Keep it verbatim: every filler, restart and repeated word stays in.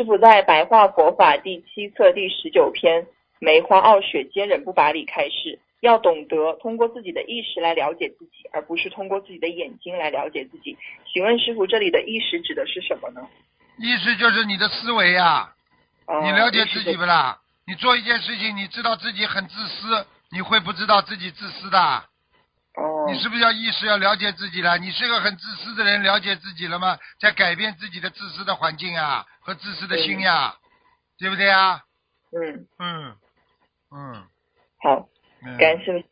师父在白话佛法第七册第十九篇梅花傲雪坚忍不拔里开示，要懂得通过自己的意识来了解自己，而不是通过自己的眼睛来了解自己。请问师父，这里的意识指的是什么呢？ 意识就是你的思维呀、 哦、 你了解自己不啦？你做一件事情，你知道自己很自私，你会不知道自己自私的？ 哦， 你是不是要意识要了解自己了？你是个很自私的人，了解自己了吗？在改变自己的自私的环境啊和自私的心呀，对不对呀？ 嗯嗯嗯好， 嗯。 感恩师父。